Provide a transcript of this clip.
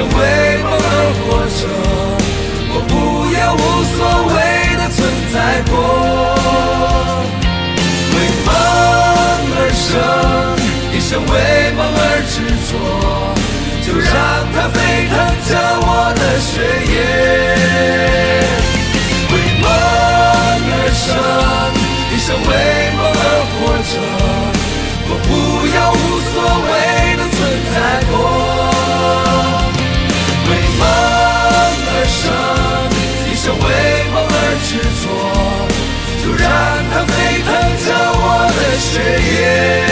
生为梦而活着，我不要无所谓的存在过。为梦而生，一生为梦而执着，就让它沸腾着我的血液。为梦而生，一生为梦而活着，我不要无所谓的存在过。为梦而生，一生为梦而执着，就让它沸腾着我的血液。